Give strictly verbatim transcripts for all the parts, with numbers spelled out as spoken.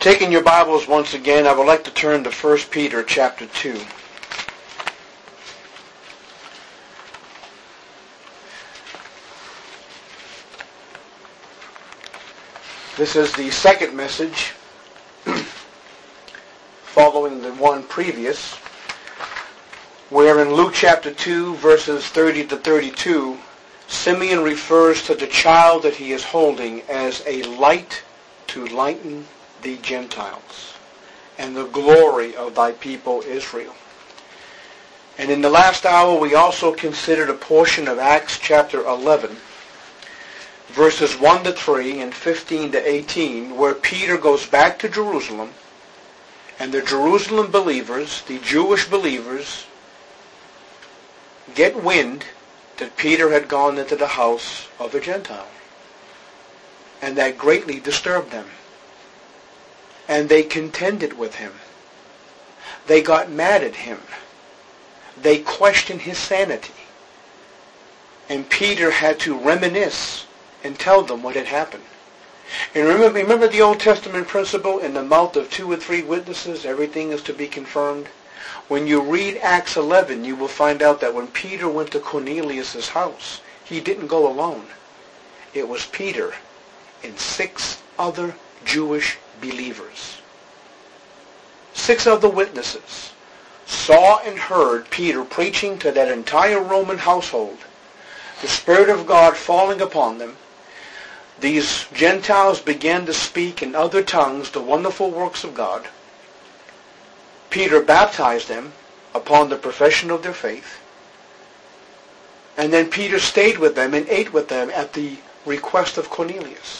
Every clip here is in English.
Taking your Bibles once again, I would like to turn to First Peter chapter two. This is the second message following the one previous, where in Luke chapter two, verses thirty to thirty-two, Simeon refers to the child that he is holding as a light to lighten the Gentiles and the glory of thy people Israel. And in the last hour we also considered a portion of Acts chapter eleven, verses one to three and fifteen to eighteen, where Peter goes back to Jerusalem, and the Jerusalem believers, the Jewish believers, get wind that Peter had gone into the house of a Gentile. And that greatly disturbed them. And they contended with him. They got mad at him. They questioned his sanity. And Peter had to reminisce and tell them what had happened. And remember, remember the Old Testament principle, in the mouth of two or three witnesses, everything is to be confirmed? When you read Acts eleven, you will find out that when Peter went to Cornelius' house, he didn't go alone. It was Peter and six other Jewish believers. Six other witnesses saw and heard Peter preaching to that entire Roman household, the Spirit of God falling upon them. These Gentiles began to speak in other tongues the wonderful works of God. Peter baptized them upon the profession of their faith. And then Peter stayed with them and ate with them at the request of Cornelius.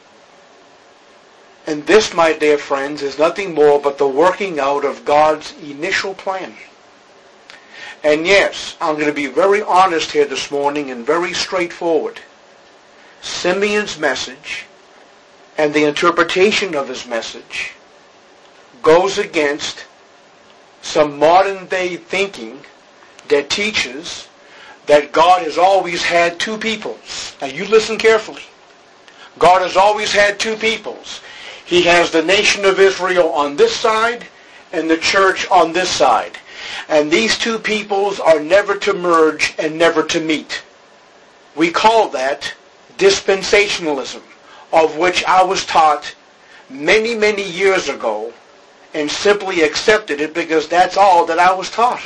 And this, my dear friends, is nothing more but the working out of God's initial plan. And yes, I'm going to be very honest here this morning and very straightforward. Simeon's message and the interpretation of his message goes against some modern day thinking that teaches that God has always had two peoples. Now you listen carefully. God has always had two peoples. He has the nation of Israel on this side and the church on this side. And these two peoples are never to merge and never to meet. We call that dispensationalism, of which I was taught many, many years ago and simply accepted it because that's all that I was taught.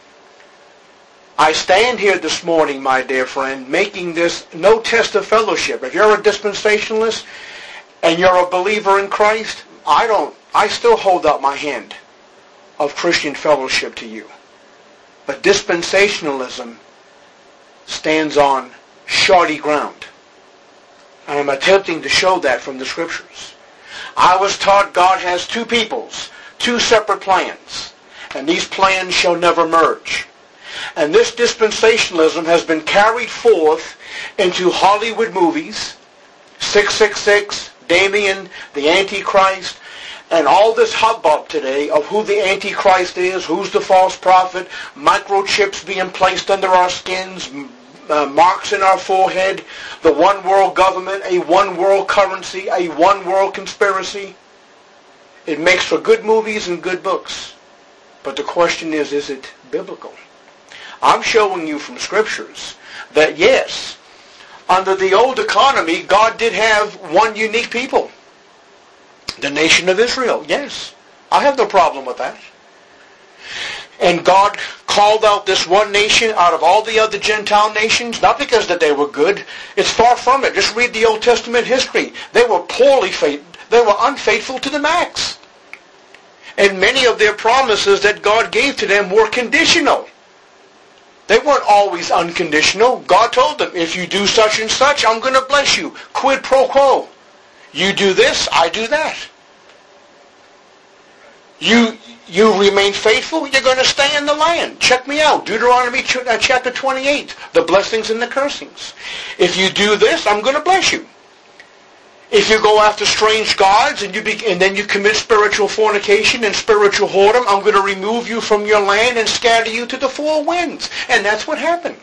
I stand here this morning, my dear friend, making this no test of fellowship. If you're a dispensationalist and you're a believer in Christ, I don't, I still hold out my hand of Christian fellowship to you. But dispensationalism stands on shoddy ground. And I'm attempting to show that from the Scriptures. I was taught God has two peoples, two separate plans, and these plans shall never merge. And this dispensationalism has been carried forth into Hollywood movies, six six six, Damien, the Antichrist, and all this hubbub today of who the Antichrist is, who's the false prophet, microchips being placed under our skins, uh, marks in our forehead, the one world government, a one world currency, a one world conspiracy. It makes for good movies and good books. But the question is, is it biblical? I'm showing you from Scriptures that yes, under the old economy, God did have one unique people. The nation of Israel, yes. I have no problem with that. And God called out this one nation out of all the other Gentile nations, not because that they were good. It's far from it. Just read the Old Testament history. They were poorly faithful. They were unfaithful to the max. And many of their promises that God gave to them were conditional. They weren't always unconditional. God told them, if you do such and such, I'm going to bless you. Quid pro quo. You do this, I do that. You you remain faithful, you're going to stay in the land. Check me out. Deuteronomy chapter twenty-eight. The blessings and the cursings. If you do this, I'm going to bless you. If you go after strange gods and you be, and then you commit spiritual fornication and spiritual whoredom, I'm going to remove you from your land and scatter you to the four winds. And that's what happened.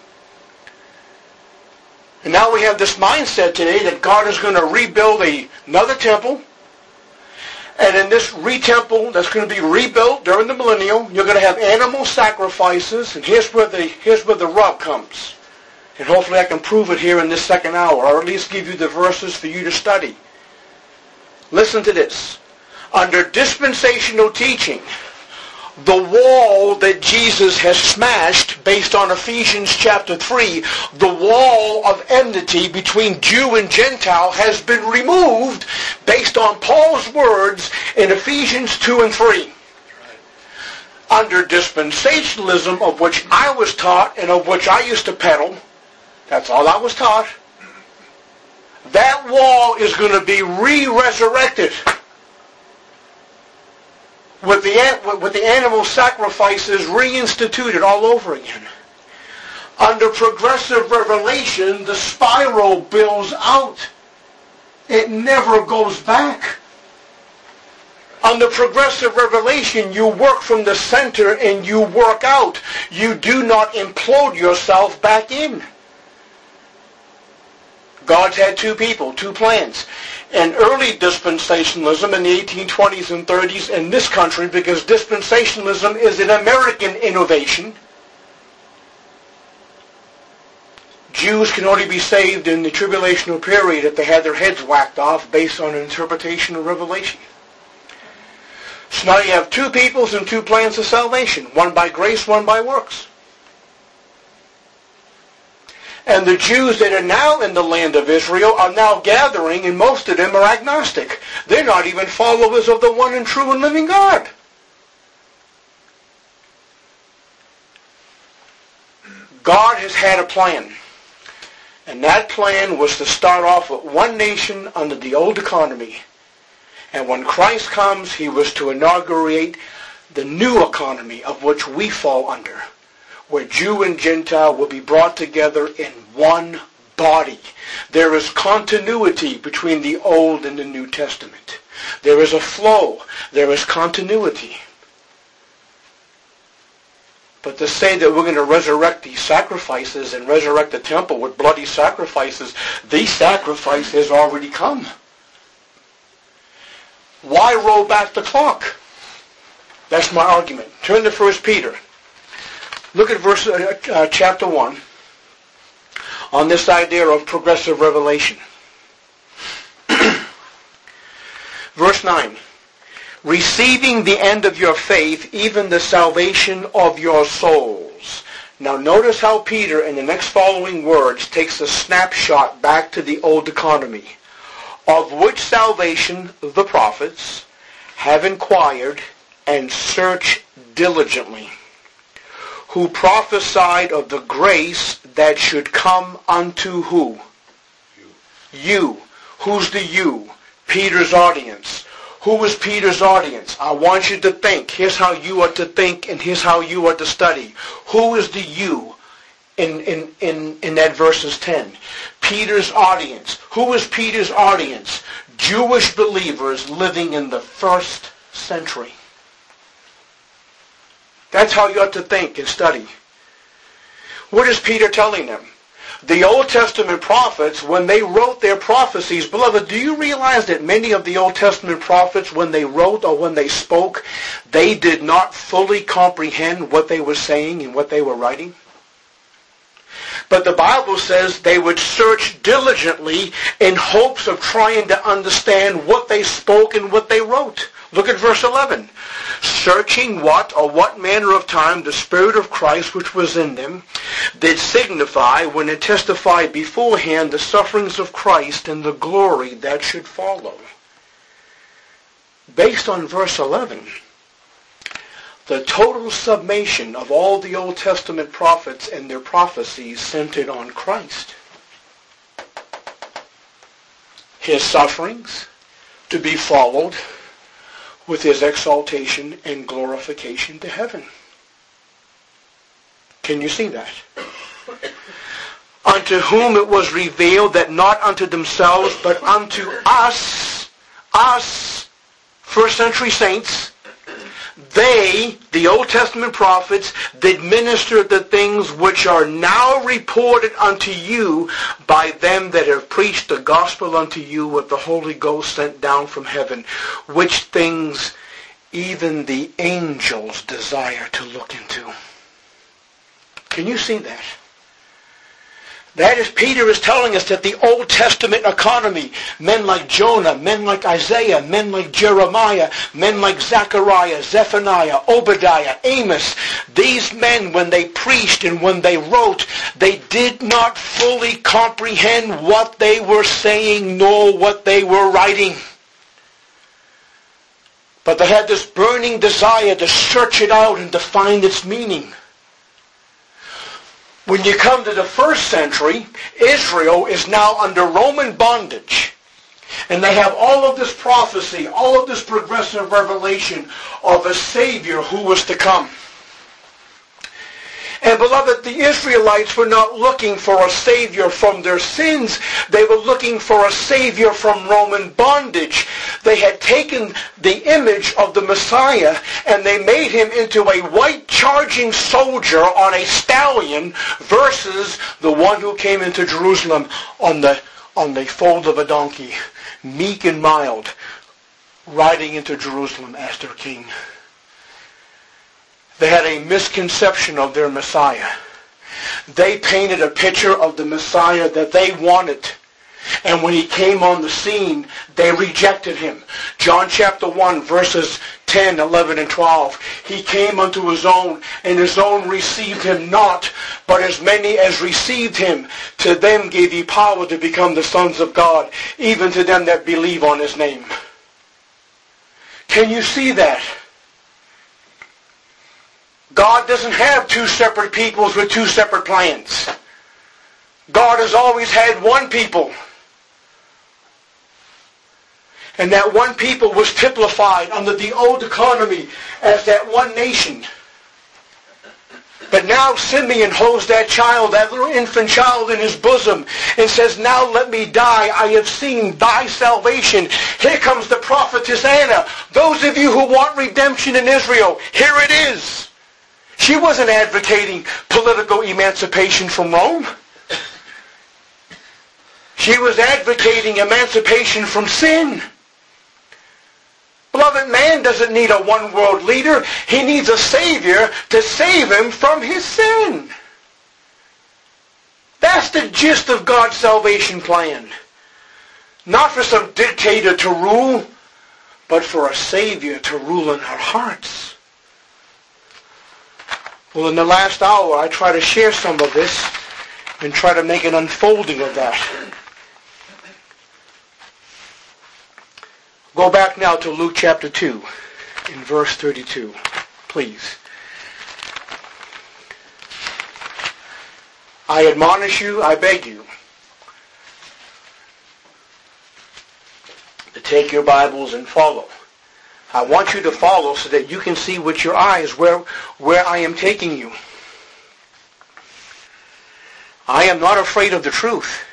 And now we have this mindset today that God is going to rebuild a, another temple, And in this re-temple that's going to be rebuilt during the millennium, you're going to have animal sacrifices. And here's where the here's where the rub comes. And hopefully I can prove it here in this second hour, or at least give you the verses for you to study. Listen to this. Under dispensational teaching, the wall that Jesus has smashed, based on Ephesians chapter three, the wall of enmity between Jew and Gentile has been removed based on Paul's words in Ephesians two and three. Under dispensationalism, of which I was taught and of which I used to peddle, that's all I was taught, that wall is going to be re-resurrected. With the, with the animal sacrifices reinstituted all over again. Under progressive revelation, the spiral builds out. It never goes back. Under progressive revelation, you work from the center and you work out. You do not implode yourself back in. God's had two people, two plans. And early dispensationalism in the eighteen twenties and thirties in this country, because dispensationalism is an American innovation. Jews can only be saved in the tribulational period if they had their heads whacked off based on an interpretation of Revelation. So now you have two peoples and two plans of salvation, one by grace, one by works. And the Jews that are now in the land of Israel are now gathering, and most of them are agnostic. They're not even followers of the one and true and living God. God has had a plan. And that plan was to start off with one nation under the old economy. And when Christ comes, he was to inaugurate the new economy of which we fall under, where Jew and Gentile will be brought together in one body. There is continuity between the Old and the New Testament. There is a flow. There is continuity. But to say that we're going to resurrect these sacrifices and resurrect the temple with bloody sacrifices, these sacrifices already come. Why roll back the clock? That's my argument. Turn to First Peter. Look at verse uh, uh, chapter one on this idea of progressive revelation. Verse nine. Receiving the end of your faith, even the salvation of your souls. Now notice how Peter, in the next following words, takes a snapshot back to the old economy, of which salvation the prophets have inquired and searched diligently, who prophesied of the grace that should come unto who? You. You. Who's the you? Peter's audience. Who is Peter's audience? I want you to think. Here's how you are to think, and here's how you are to study. Who is the you in, in, in, in that verses ten? Peter's audience. Who is Peter's audience? Jewish believers living in the first century. That's how you ought to think and study. What is Peter telling them? The Old Testament prophets, when they wrote their prophecies, beloved, do you realize that many of the Old Testament prophets, when they wrote or when they spoke, they did not fully comprehend what they were saying and what they were writing? But the Bible says they would search diligently in hopes of trying to understand what they spoke and what they wrote. Look at verse eleven. Searching what or what manner of time the Spirit of Christ which was in them did signify when it testified beforehand the sufferings of Christ and the glory that should follow. Based on verse eleven, the total summation of all the Old Testament prophets and their prophecies centered on Christ. His sufferings to be followed with his exaltation and glorification to heaven. Can you see that? Unto whom it was revealed that not unto themselves, but unto us, us, first century saints, They, the Old Testament prophets, did minister the things which are now reported unto you by them that have preached the gospel unto you with the Holy Ghost sent down from heaven, which things even the angels desire to look into. Can you see that? That is, Peter is telling us that the Old Testament economy, men like Jonah, men like Isaiah, men like Jeremiah, men like Zechariah, Zephaniah, Obadiah, Amos, these men, when they preached and when they wrote, they did not fully comprehend what they were saying nor what they were writing. But they had this burning desire to search it out and to find its meaning. When you come to the first century, Israel is now under Roman bondage. And they have all of this prophecy, all of this progressive revelation of a Savior who was to come. And beloved, the Israelites were not looking for a Savior from their sins. They were looking for a Savior from Roman bondage. They had taken the image of the Messiah and they made him into a white charging soldier on a stallion versus the one who came into Jerusalem on the, on the foal of a donkey, meek and mild, riding into Jerusalem as their king. They had a misconception of their Messiah. They painted a picture of the Messiah that they wanted. And when he came on the scene, they rejected him. John chapter one, verses ten, eleven, and twelve. He came unto his own, and his own received him not. But as many as received him, to them gave he power to become the sons of God, even to them that believe on his name. Can you see that? God doesn't have two separate peoples with two separate plans. God has always had one people. And that one people was typified under the old economy as that one nation. But now Simeon holds that child, that little infant child in his bosom and says, now let me die. I have seen thy salvation. Here comes the prophetess Anna. Those of you who want redemption in Israel, here it is. She wasn't advocating political emancipation from Rome. She was advocating emancipation from sin. Beloved, man doesn't need a one-world leader. He needs a Savior to save him from his sin. That's the gist of God's salvation plan. Not for some dictator to rule, but for a Savior to rule in our hearts. Well, in the last hour, I try to share some of this and try to make an unfolding of that. Go back now to Luke chapter two, in verse thirty-two, please. I admonish you, I beg you, to take your Bibles and follow. I want you to follow so that you can see with your eyes where, where I am taking you. I am not afraid of the truth.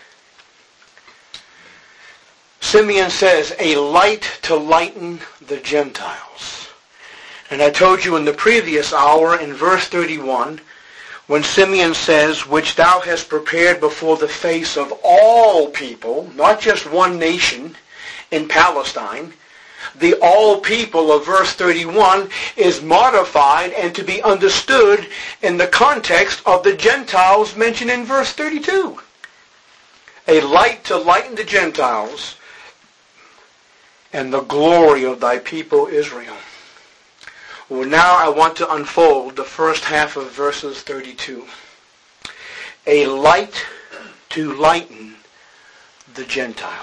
Simeon says, a light to lighten the Gentiles. And I told you in the previous hour, in verse thirty-one, when Simeon says, which thou hast prepared before the face of all people, not just one nation in Palestine, the all people of verse thirty-one is modified and to be understood in the context of the Gentiles mentioned in verse thirty-two. A light to lighten the Gentiles and the glory of thy people Israel. Well, now I want to unfold the first half of verses thirty-two. A light to lighten the Gentiles.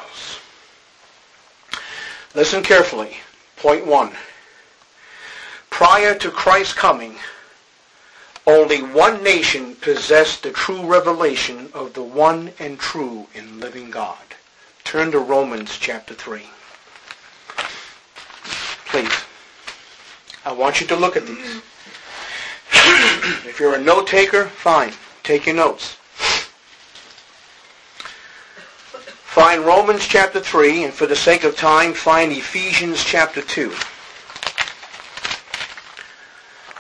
Listen carefully. Point one. Prior to Christ's coming, only one nation possessed the true revelation of the one and true and living God. Turn to Romans chapter three. Please. I want you to look at these. If you're a note taker, fine. Take your notes. Find Romans chapter three, and for the sake of time, find Ephesians chapter two.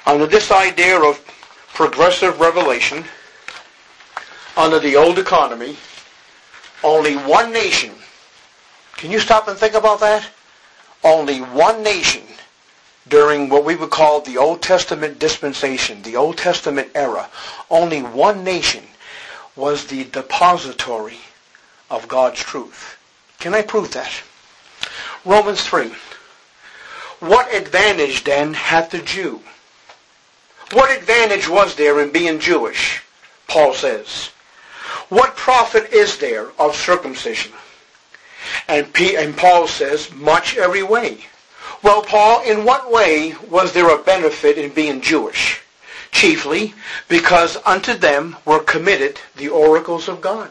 Under this idea of progressive revelation, under the old economy, only one nation, can you stop and think about that? Only one nation during what we would call the Old Testament dispensation, the Old Testament era, only one nation was the depository of God's truth. Can I prove that? Romans three. What advantage then hath the Jew? What advantage was there in being Jewish? Paul says. What profit is there of circumcision? And, P- and Paul says, much every way. Well, Paul, in what way was there a benefit in being Jewish? Chiefly because unto them were committed the oracles of God.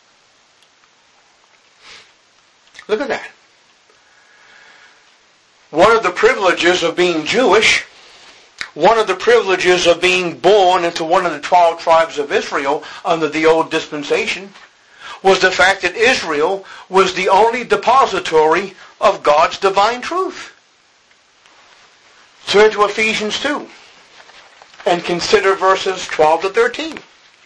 Look at that. One of the privileges of being Jewish, one of the privileges of being born into one of the twelve tribes of Israel under the old dispensation, was the fact that Israel was the only depository of God's divine truth. Turn to Ephesians two and consider verses twelve to thirteen.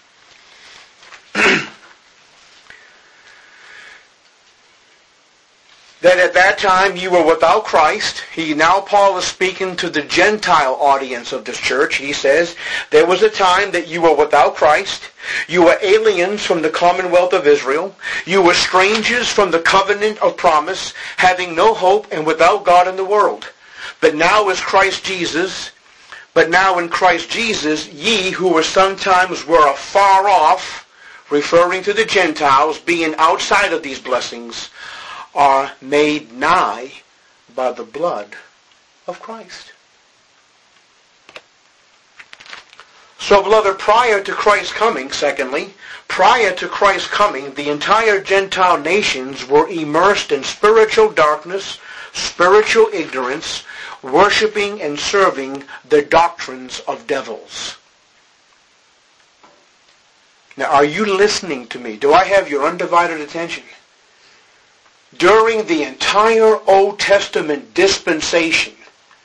That at that time you were without Christ. He now, Paul is speaking to the Gentile audience of this church. He says, there was a time that you were without Christ. You were aliens from the commonwealth of Israel. You were strangers from the covenant of promise, having no hope and without God in the world. But now is Christ Jesus, but now in Christ Jesus, ye who were sometimes were afar off, referring to the Gentiles being outside of these blessings, are made nigh by the blood of Christ. So, beloved, prior to Christ's coming, secondly, prior to Christ's coming, the entire Gentile nations were immersed in spiritual darkness, spiritual ignorance, worshiping and serving the doctrines of devils. Now, are you listening to me? Do I have your undivided attention? During the entire Old Testament dispensation,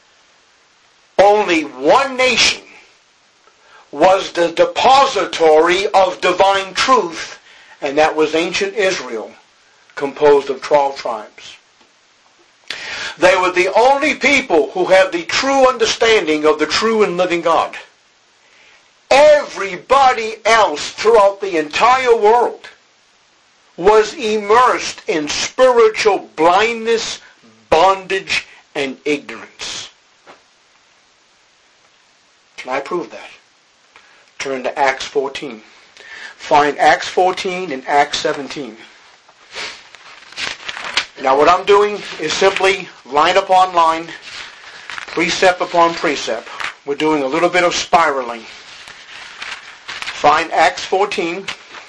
only one nation was the depository of divine truth, and that was ancient Israel, composed of twelve tribes. They were the only people who had the true understanding of the true and living God. Everybody else throughout the entire world was immersed in spiritual blindness, bondage, and ignorance. Can I prove that? Turn to Acts fourteen. Find Acts fourteen and Acts seventeen. Now what I'm doing is simply line upon line, precept upon precept. We're doing a little bit of spiraling. Find Acts fourteen.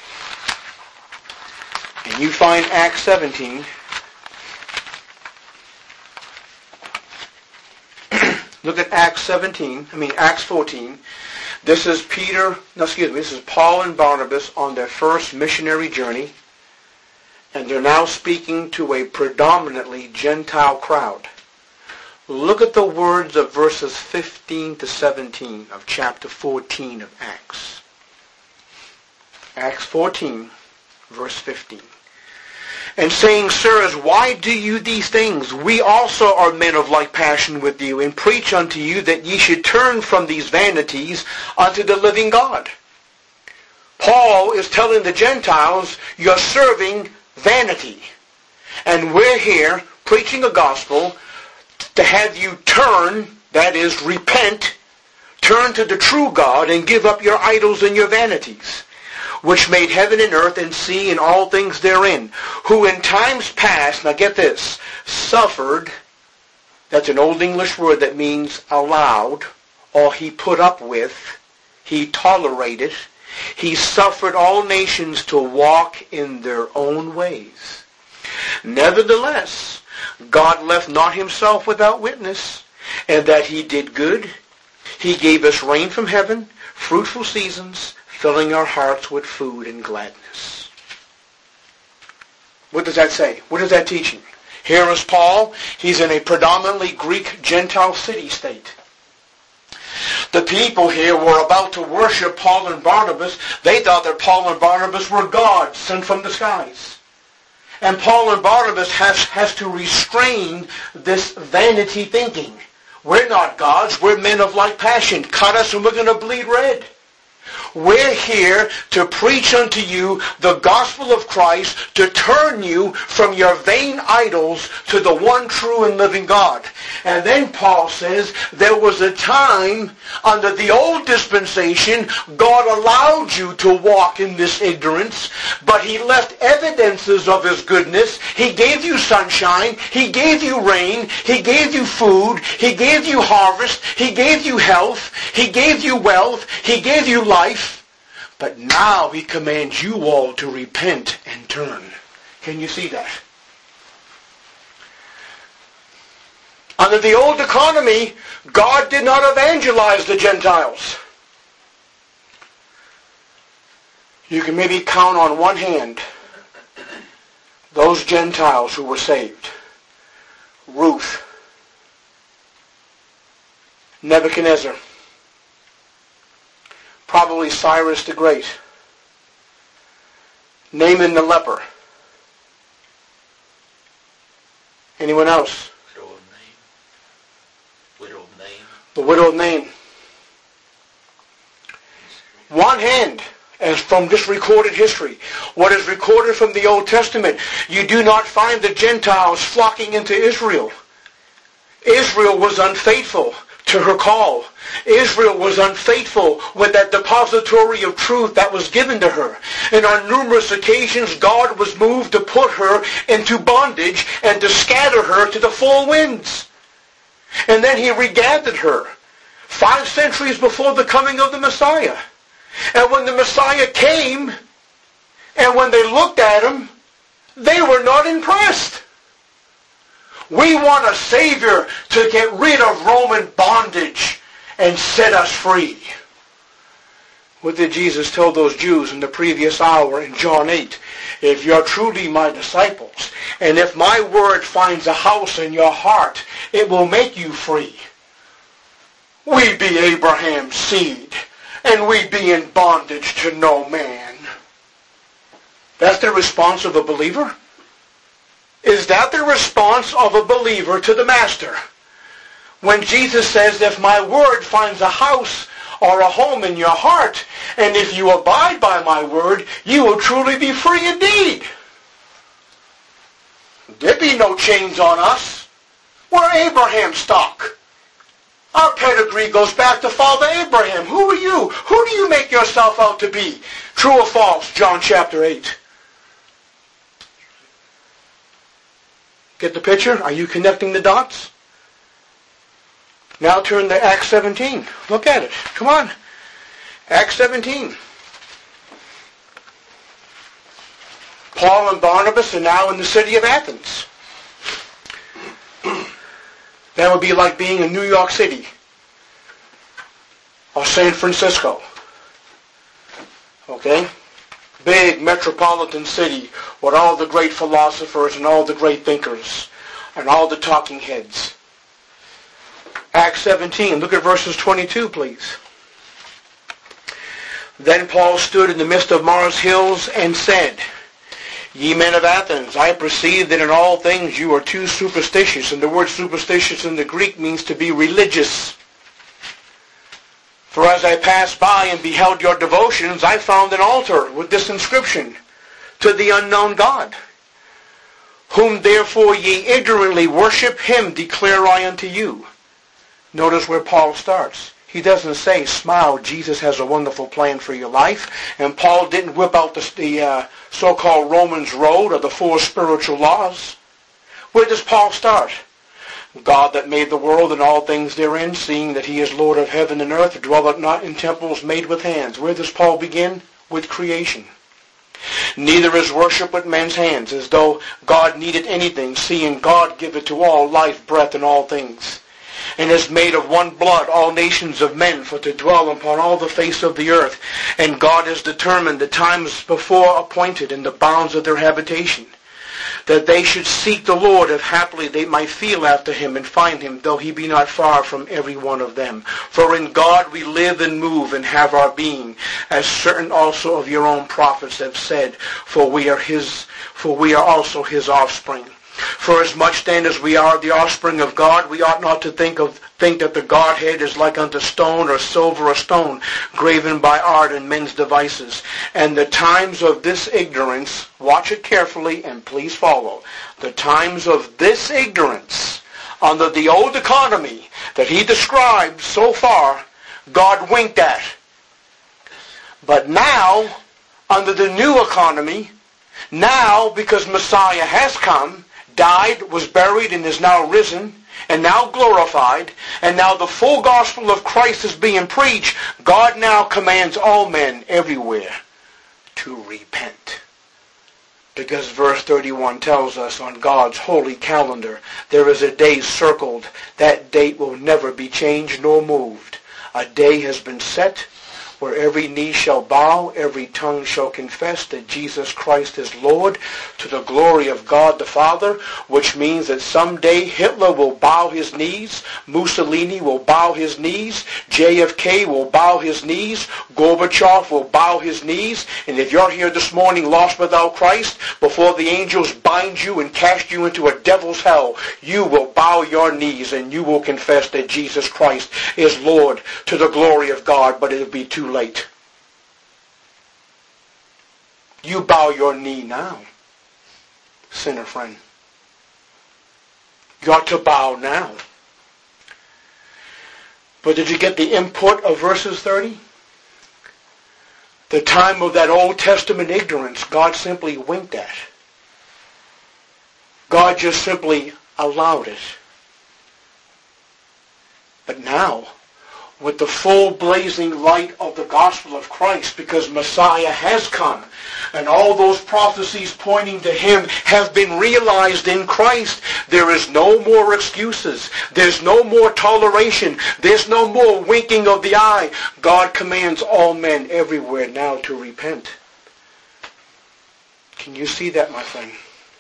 And you find Acts seventeen. Look at Acts seventeen, I mean Acts fourteen. This is Peter, no excuse me, this is Paul and Barnabas on their first missionary journey. And they're now speaking to a predominantly Gentile crowd. Look at the words of verses fifteen to seventeen of chapter fourteen of Acts. Acts fourteen, verse fifteen. And saying, Sirs, why do you these things? We also are men of like passion with you, and preach unto you that ye should turn from these vanities unto the living God. Paul is telling the Gentiles, you're serving vanity. And we're here preaching a gospel to have you turn, that is, repent, turn to the true God and give up your idols and your vanities, which made heaven and earth and sea and all things therein, who in times past, now get this, suffered, that's an old English word that means allowed, or he put up with, he tolerated, he suffered all nations to walk in their own ways. Nevertheless, God left not himself without witness, and that he did good. He gave us rain from heaven, fruitful seasons, filling our hearts with food and gladness. What does that say? What is that teaching? Here is Paul. He's in a predominantly Greek Gentile city-state. The people here were about to worship Paul and Barnabas. They thought that Paul and Barnabas were gods sent from the skies. And Paul and Barnabas has, has to restrain this vanity thinking. We're not gods. We're men of like passion. Cut us and we're going to bleed red. We're here to preach unto you the gospel of Christ, to turn you from your vain idols to the one true and living God. And then Paul says, there was a time under the old dispensation, God allowed you to walk in this ignorance, but he left evidences of his goodness. He gave you sunshine. He gave you rain. He gave you food. He gave you harvest. He gave you health. He gave you wealth. He gave you life. But now he commands you all to repent and turn. Can you see that? Under the old economy, God did not evangelize the Gentiles. You can maybe count on one hand those Gentiles who were saved. Ruth, Nebuchadnezzar, probably Cyrus the Great, Naaman the leper. Anyone else? Widow of Nain. Widow of Nain. The widow of Nain. One hand, as from just recorded history, what is recorded from the Old Testament, you do not find the Gentiles flocking into Israel. Israel was unfaithful to her call. Israel was unfaithful with that depository of truth that was given to her. And on numerous occasions, God was moved to put her into bondage and to scatter her to the four winds. And then he regathered her five centuries before the coming of the Messiah. And when the Messiah came, and when they looked at him, they were not impressed. We want a Savior to get rid of Roman bondage and set us free. What did Jesus tell those Jews in the previous hour in John eight? If you're truly my disciples, and if my word finds a house in your heart, it will make you free. We be Abraham's seed, and we be in bondage to no man. That's the response of a believer? Is that the response of a believer to the Master? When Jesus says, if my word finds a house or a home in your heart, and if you abide by my word, you will truly be free indeed. There be no chains on us. We're Abraham's stock. Our pedigree goes back to Father Abraham. Who are you? Who do you make yourself out to be? True or false? John chapter eight. Get the picture? Are you connecting the dots? Now turn to Acts seventeen. Look at it. Come on. Acts seventeen. Paul and Barnabas are now in the city of Athens. That would be like being in New York City or San Francisco. Okay? Big metropolitan city with all the great philosophers and all the great thinkers and all the talking heads. Acts seventeen, look at verses twenty-two, please. Then Paul stood in the midst of Mars hills and said, Ye men of Athens, I perceive that in all things you are too superstitious. And the word superstitious in the Greek means to be religious. For as I passed by and beheld your devotions, I found an altar with this inscription, To the unknown God. Whom therefore ye ignorantly worship, him declare I unto you. Notice where Paul starts. He doesn't say, smile, Jesus has a wonderful plan for your life. And Paul didn't whip out the, the uh, so-called Romans road or the four spiritual laws. Where does Paul start? God that made the world and all things therein, seeing that he is Lord of heaven and earth, dwelleth not in temples made with hands. Where does Paul begin? With creation. Neither is worship with men's hands, as though God needed anything, seeing God giveth to all life, breath, and all things. And has made of one blood all nations of men for to dwell upon all the face of the earth. And God has determined the times before appointed and the bounds of their habitation, that they should seek the Lord, if haply they might feel after him and find him, though he be not far from every one of them. For in God we live and move and have our being, as certain also of your own prophets have said, for we are his, for we are also his offspring. For as much then as we are the offspring of God, we ought not to think of think that the Godhead is like unto stone or silver or stone, graven by art and men's devices. And the times of this ignorance, watch it carefully and please follow, the times of this ignorance under the old economy that he described so far, God winked at. But now, under the new economy, now because Messiah has come, died, was buried, and is now risen, and now glorified, and now the full gospel of Christ is being preached, God now commands all men everywhere to repent. Because verse thirty-one tells us on God's holy calendar, there is a day circled. That date will never be changed nor moved. A day has been set where every knee shall bow, every tongue shall confess that Jesus Christ is Lord, to the glory of God the Father, which means that someday Hitler will bow his knees, Mussolini will bow his knees, J F K will bow his knees, Gorbachev will bow his knees, and if you're here this morning lost without Christ, before the angels bind you and cast you into a devil's hell, you will bow your knees and you will confess that Jesus Christ is Lord, to the glory of God, but it'll be too late. You bow your knee now, sinner friend. You ought to bow now. But did you get the import of verses thirty? The time of that Old Testament ignorance, God simply winked at. God just simply allowed it. But now, with the full blazing light of the gospel of Christ, because Messiah has come, and all those prophecies pointing to him have been realized in Christ, there is no more excuses. There's no more toleration. There's no more winking of the eye. God commands all men everywhere now to repent. Can you see that, my friend?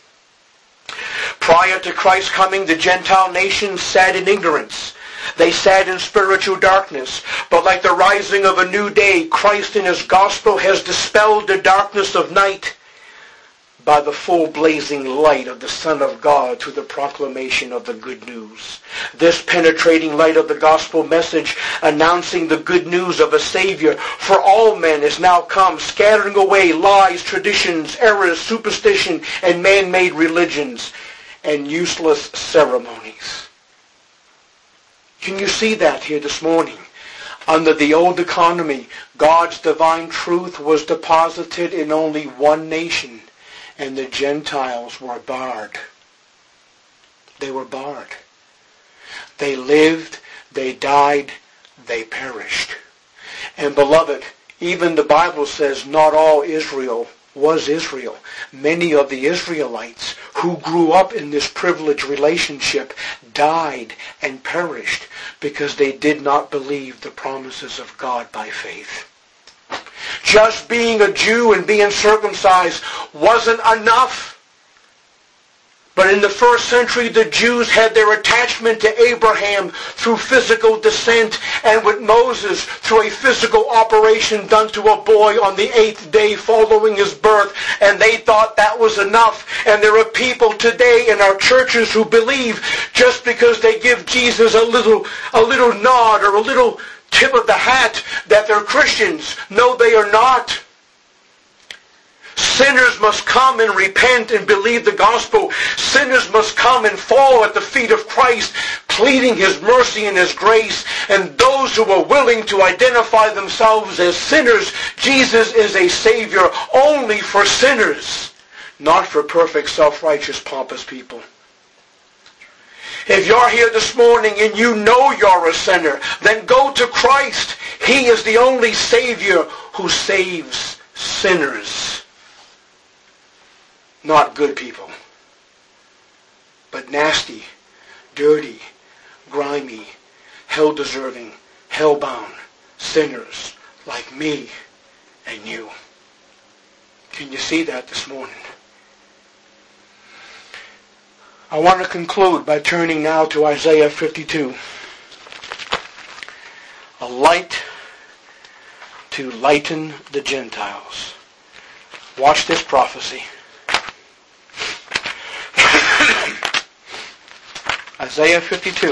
Prior to Christ's coming, the Gentile nations sat in ignorance. They sat in spiritual darkness. But like the rising of a new day, Christ in his gospel has dispelled the darkness of night by the full blazing light of the Son of God through the proclamation of the good news. This penetrating light of the gospel message announcing the good news of a Savior for all men is now come, scattering away lies, traditions, errors, superstition, and man-made religions and useless ceremonies. Can you see that here this morning? Under the old economy, God's divine truth was deposited in only one nation, and the Gentiles were barred. They were barred. They lived, they died, they perished. And beloved, even the Bible says not all Israel was Israel. Many of the Israelites who grew up in this privileged relationship died and perished because they did not believe the promises of God by faith. Just being a Jew and being circumcised wasn't enough. But in the first century, the Jews had their attachment to Abraham through physical descent, and with Moses through a physical operation done to a boy on the eighth day following his birth, and they thought that was enough. And there are people today in our churches who believe just because they give Jesus a little, a little nod or a little tip of the hat that they're Christians. No, they are not. Sinners must come and repent and believe the gospel. Sinners must come and fall at the feet of Christ, pleading his mercy and his grace. And those who are willing to identify themselves as sinners, Jesus is a Savior only for sinners, not for perfect, self-righteous, pompous people. If you're here this morning and you know you're a sinner, then go to Christ. He is the only Savior who saves sinners. Not good people, but nasty, dirty, grimy, hell-deserving, hell-bound sinners like me and you. Can you see that this morning? I want to conclude by turning now to Isaiah fifty-two. A light to lighten the Gentiles. Watch this prophecy. Isaiah fifty-two.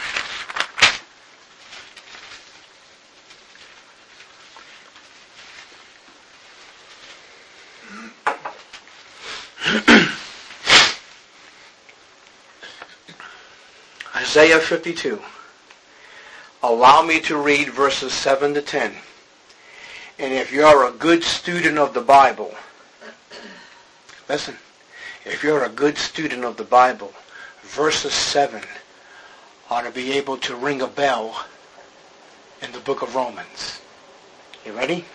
Isaiah fifty-two. Allow me to read verses seven to ten. And if you're a good student of the Bible, listen, if you're a good student of the Bible, verses seven ought to be able to ring a bell in the book of Romans. You ready?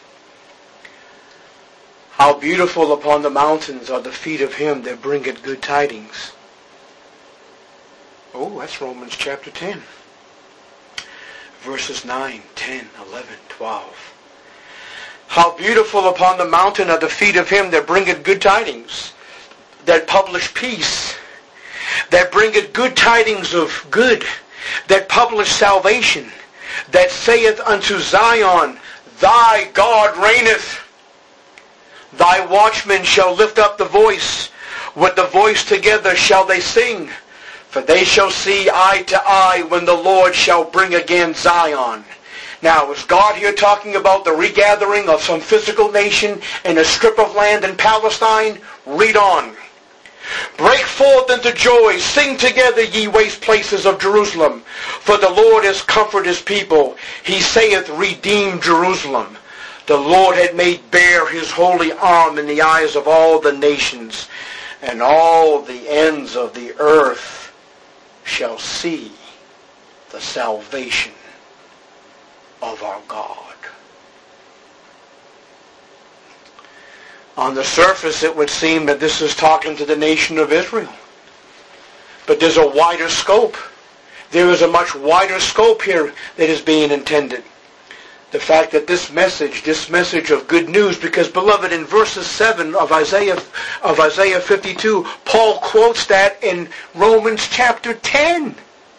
How beautiful upon the mountains are the feet of him that bringeth good tidings. Oh, that's Romans chapter ten. Verses nine, ten, eleven, twelve. How beautiful upon the mountain are the feet of him that bringeth good tidings, that publish peace, that bringeth good tidings of good, that publish salvation, that saith unto Zion, Thy God reigneth. Thy watchmen shall lift up the voice, with the voice together shall they sing. For they shall see eye to eye when the Lord shall bring again Zion. Now, is God here talking about the regathering of some physical nation in a strip of land in Palestine? Read on. Break forth into joy, sing together, ye waste places of Jerusalem. For the Lord has comforted his people. He saith, Redeem Jerusalem. The Lord had made bare his holy arm in the eyes of all the nations, and all the ends of the earth shall see the salvation of our God. On the surface, it would seem that this is talking to the nation of Israel. But there's a wider scope. There is a much wider scope here that is being intended. The fact that this message, this message of good news, because, beloved, in verses seven of Isaiah of Isaiah fifty-two, Paul quotes that in Romans chapter ten.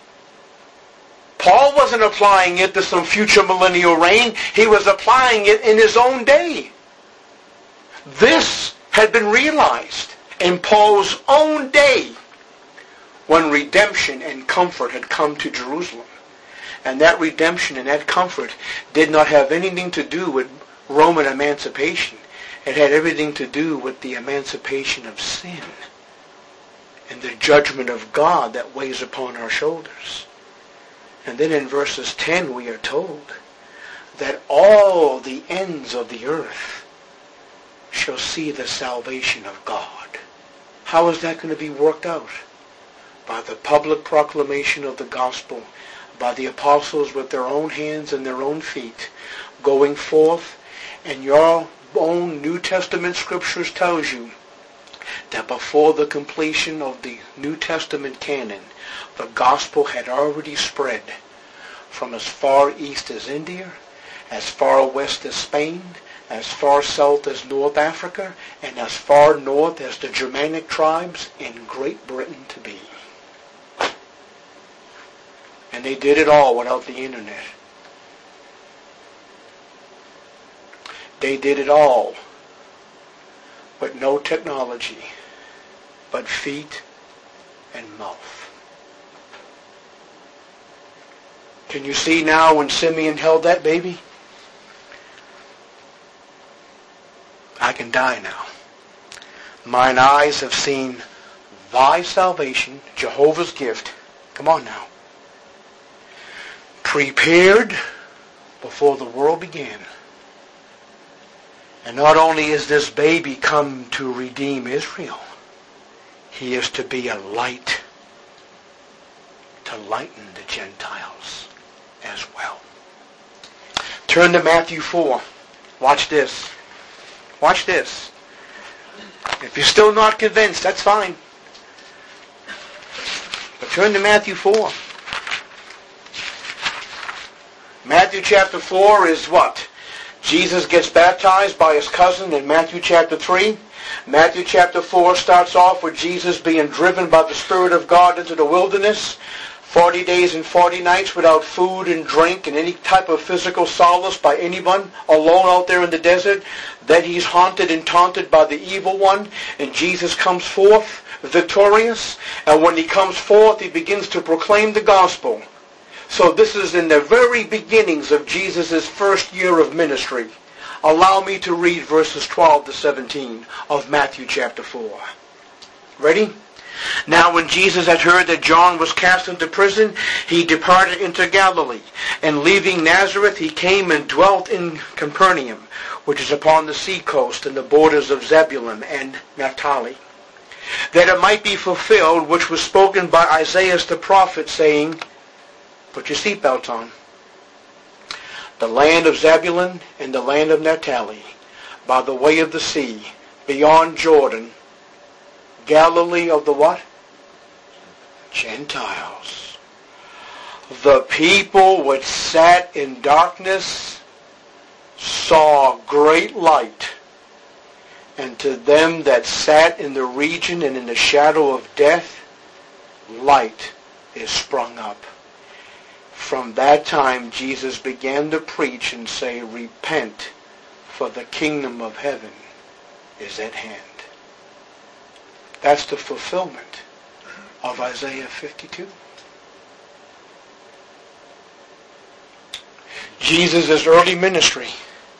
Paul wasn't applying it to some future millennial reign. He was applying it in his own day. This had been realized in Paul's own day when redemption and comfort had come to Jerusalem. And that redemption and that comfort did not have anything to do with Roman emancipation. It had everything to do with the emancipation of sin and the judgment of God that weighs upon our shoulders. And then in verses ten we are told that all the ends of the earth shall see the salvation of God. How is that going to be worked out? By the public proclamation of the gospel, by the apostles with their own hands and their own feet, going forth, and your own New Testament scriptures tells you that before the completion of the New Testament canon, the gospel had already spread from as far east as India, as far west as Spain, as far south as North Africa, and as far north as the Germanic tribes in Great Britain to be. And they did it all without the internet. They did it all with no technology but feet and mouth. Can you see now when Simeon held that baby? I can die now. Mine eyes have seen thy salvation, Jehovah's gift. Come on now. Prepared before the world began. And not only is this baby come to redeem Israel, he is to be a light to lighten the Gentiles as well. Turn to Matthew four. Watch this. Watch this. If you're still not convinced, that's fine. But turn to Matthew four. Matthew chapter four is what? Jesus gets baptized by his cousin in Matthew chapter three. Matthew chapter four starts off with Jesus being driven by the Spirit of God into the wilderness, forty days and forty nights without food and drink and any type of physical solace by anyone, alone out there in the desert. Then he's haunted and taunted by the evil one, and Jesus comes forth victorious. And when he comes forth, he begins to proclaim the gospel. So this is in the very beginnings of Jesus' first year of ministry. Allow me to read verses twelve to seventeen of Matthew chapter four. Ready? Now when Jesus had heard that John was cast into prison, he departed into Galilee. And leaving Nazareth, he came and dwelt in Capernaum, which is upon the sea coast and the borders of Zebulun and Naphtali, that it might be fulfilled which was spoken by Isaiah the prophet, saying, put your seatbelts on. The land of Zebulun and the land of Naphtali, by the way of the sea, beyond Jordan, Galilee of the what? Gentiles. The people which sat in darkness saw great light, and to them that sat in the region and in the shadow of death, light is sprung up. From that time Jesus began to preach and say, repent, for the kingdom of heaven is at hand. That's the fulfillment of Isaiah fifty-two. Jesus' early ministry.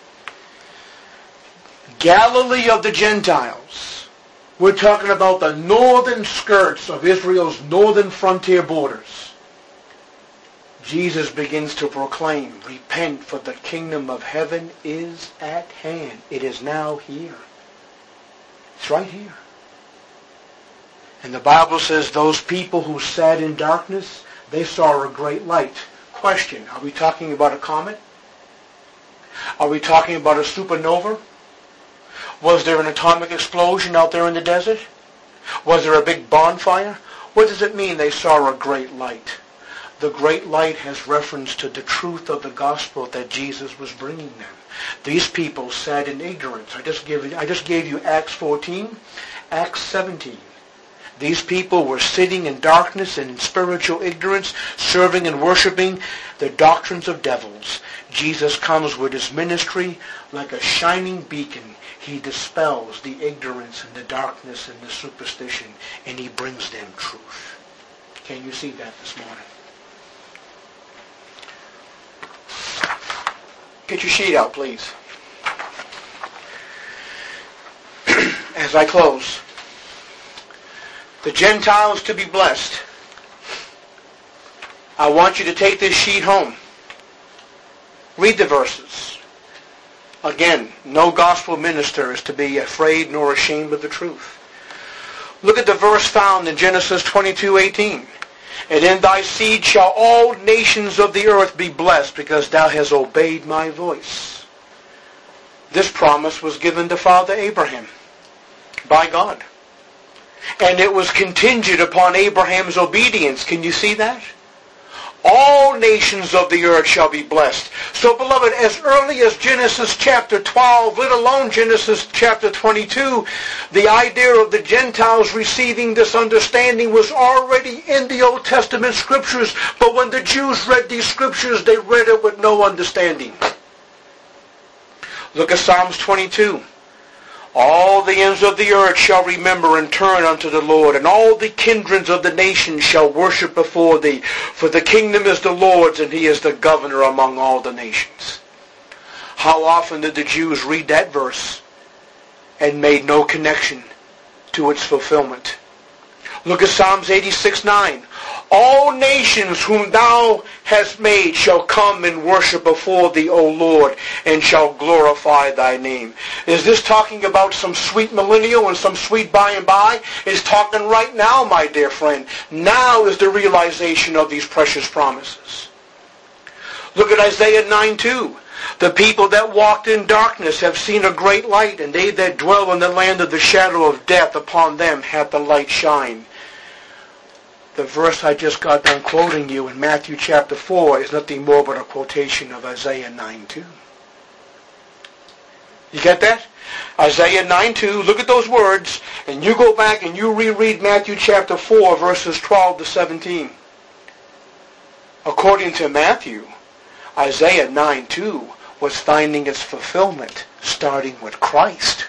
Galilee of the Gentiles. We're talking about the northern skirts of Israel's northern frontier borders. Jesus begins to proclaim, repent, for the kingdom of heaven is at hand. It is now here. It's right here. And the Bible says those people who sat in darkness, they saw a great light. Question, are we talking about a comet? Are we talking about a supernova? Was there an atomic explosion out there in the desert? Was there a big bonfire? What does it mean they saw a great light? The great light has reference to the truth of the gospel that Jesus was bringing them. These people sat in ignorance. I just gave, I just gave you Acts fourteen, Acts seventeen. These people were sitting in darkness and in spiritual ignorance, serving and worshiping the doctrines of devils. Jesus comes with his ministry like a shining beacon. He dispels the ignorance and the darkness and the superstition, and he brings them truth. Can you see that this morning? Get your sheet out, please. As I close. The Gentiles to be blessed. I want you to take this sheet home. Read the verses. Again, no gospel minister is to be afraid nor ashamed of the truth. Look at the verse found in Genesis twenty-two eighteen. And in thy seed shall all nations of the earth be blessed, because thou hast obeyed my voice. This promise was given to Father Abraham by God. And it was contingent upon Abraham's obedience. Can you see that? All nations of the earth shall be blessed. So, beloved, as early as Genesis chapter twelve, let alone Genesis chapter twenty-two, the idea of the Gentiles receiving this understanding was already in the Old Testament scriptures. But when the Jews read these scriptures, they read it with no understanding. Look at Psalms twenty-two. All the ends of the earth shall remember and turn unto the Lord, and all the kindreds of the nations shall worship before thee. For the kingdom is the Lord's, and he is the governor among all the nations. How often did the Jews read that verse and made no connection to its fulfillment? Look at Psalms eighty-six nine. All nations whom thou hast made shall come and worship before thee, O Lord, and shall glorify thy name. Is this talking about some sweet millennial and some sweet by and by? It's talking right now, my dear friend. Now is the realization of these precious promises. Look at Isaiah nine two. The people that walked in darkness have seen a great light, and they that dwell in the land of the shadow of death, upon them hath the light shine. The verse I just got done quoting you in Matthew chapter four is nothing more but a quotation of Isaiah nine two. You get that? Isaiah nine two, look at those words, and you go back and you reread Matthew chapter four, verses twelve to seventeen. According to Matthew, Isaiah nine two was finding its fulfillment starting with Christ.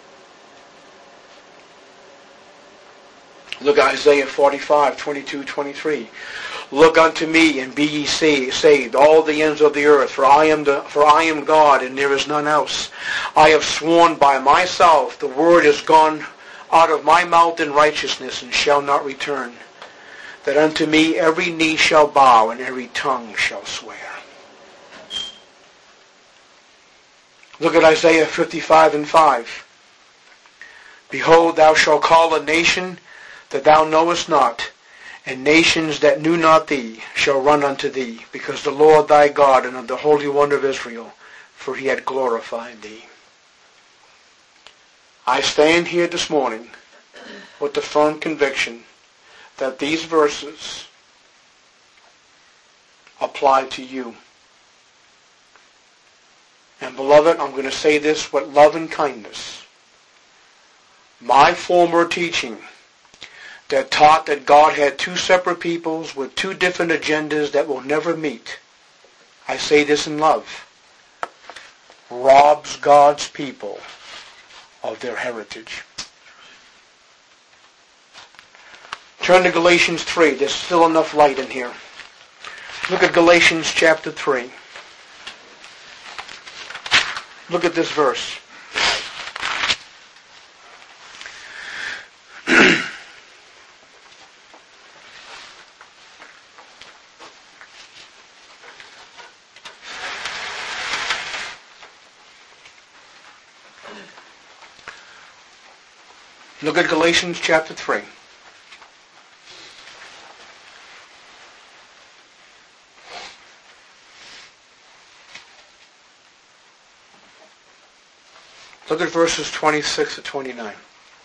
Look at Isaiah forty-five, twenty-two, twenty-three. Look unto me and be ye saved, all the ends of the earth, for I am the, for I am God, and there is none else. I have sworn by myself, the word is gone out of my mouth in righteousness, and shall not return, that unto me every knee shall bow, and every tongue shall swear. Look at Isaiah fifty-five and five. Behold, thou shalt call a nation that thou knowest not, and nations that knew not thee shall run unto thee, because the Lord thy God and of the Holy One of Israel, for he had glorified thee. I stand here this morning with the firm conviction that these verses apply to you. And beloved, I'm going to say this with love and kindness. My former teaching that taught that God had two separate peoples with two different agendas that will never meet, I say this in love, robs God's people of their heritage. Turn to Galatians three. There's still enough light in here. Look at Galatians chapter three. Look at this verse. Look at Galatians chapter three. Look at verses twenty-six to twenty-nine.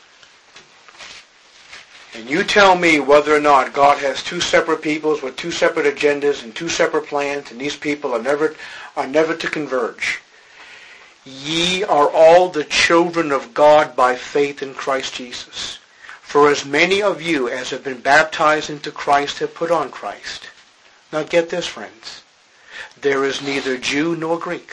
And you tell me whether or not God has two separate peoples with two separate agendas and two separate plans, and these people are never are never to converge. Ye are all the children of God by faith in Christ Jesus. For as many of you as have been baptized into Christ have put on Christ. Now get this, friends. There is neither Jew nor Greek.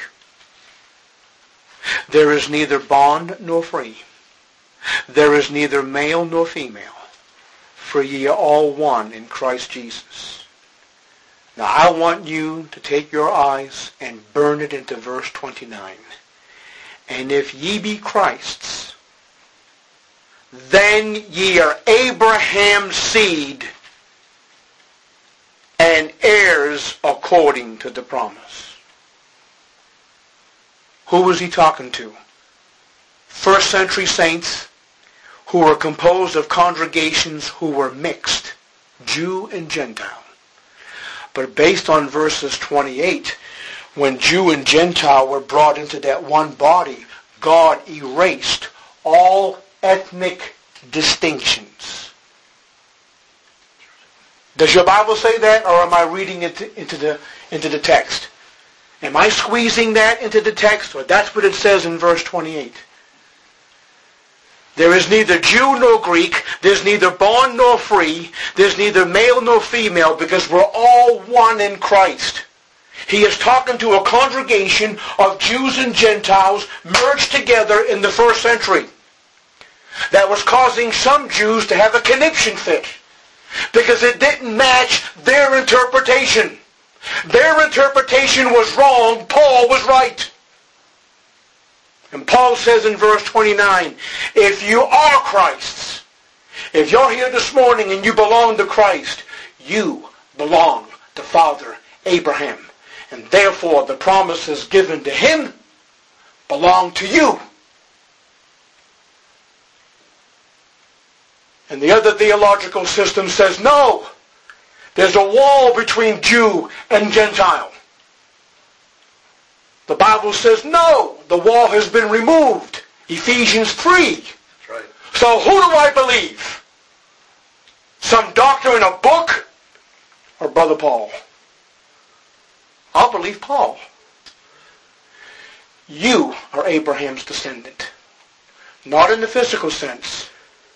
There is neither bond nor free. There is neither male nor female. For ye are all one in Christ Jesus. Now I want you to take your eyes and burn it into verse twenty-nine. And if ye be Christ's, then ye are Abraham's seed and heirs according to the promise. Who was he talking to? First century saints who were composed of congregations who were mixed, Jew and Gentile. But based on verses twenty-eight, when Jew and Gentile were brought into that one body, God erased all ethnic distinctions. Does your Bible say that, or am I reading it into the into the text? Am I squeezing that into the text, or that's what it says in verse twenty-eight? There is neither Jew nor Greek, there's neither bond nor free, there's neither male nor female, because we're all one in Christ. He is talking to a congregation of Jews and Gentiles merged together in the first century. That was causing some Jews to have a conniption fit because it didn't match their interpretation. Their interpretation was wrong. Paul was right. And Paul says in verse twenty-nine, if you are Christ's, if you're here this morning and you belong to Christ, you belong to Father Abraham. And therefore the promises given to him belong to you. And the other theological system says, no, there's a wall between Jew and Gentile. The Bible says, no, the wall has been removed. Ephesians three. That's right. So who do I believe? Some doctor in a book or Brother Paul? I'll believe Paul. You are Abraham's descendant. Not in the physical sense,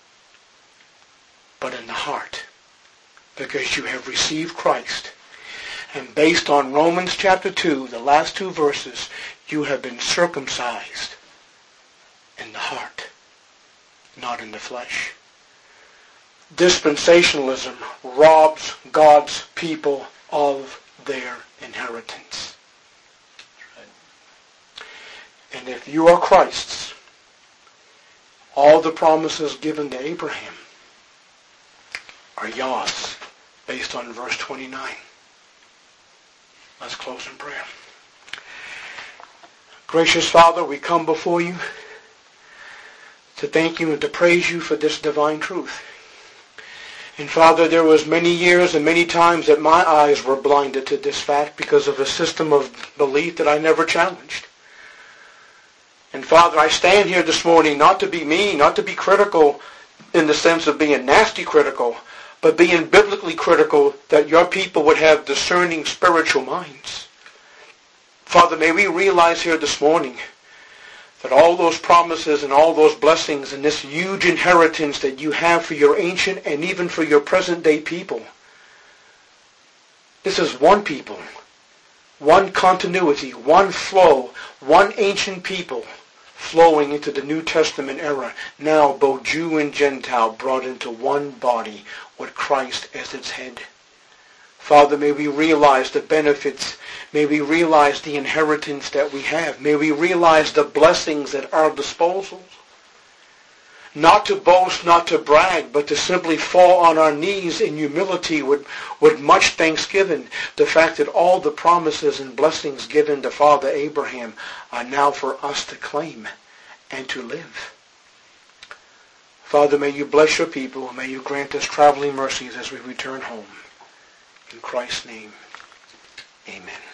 but in the heart. Because you have received Christ. And based on Romans chapter two, the last two verses, you have been circumcised in the heart, not in the flesh. Dispensationalism robs God's people of their inheritance. And if you are Christ's, all the promises given to Abraham are yours, based on verse twenty-nine. Let's close in prayer. Gracious Father, we come before you to thank you and to praise you for this divine truth. And Father, there was many years and many times that my eyes were blinded to this fact because of a system of belief that I never challenged. And Father, I stand here this morning not to be mean, not to be critical in the sense of being nasty critical, but being biblically critical that your people would have discerning spiritual minds. Father, may we realize here this morning that all those promises and all those blessings and this huge inheritance that you have for your ancient and even for your present day people, this is one people, one continuity, one flow, one ancient people flowing into the New Testament era, now both Jew and Gentile brought into one body with Christ as its head. Father, may we realize the benefits. May we realize the inheritance that we have. May we realize the blessings at our disposal. Not to boast, not to brag, but to simply fall on our knees in humility with, with much thanksgiving. The fact that all the promises and blessings given to Father Abraham are now for us to claim and to live. Father, may you bless your people, and may you grant us traveling mercies as we return home. In Christ's name, amen.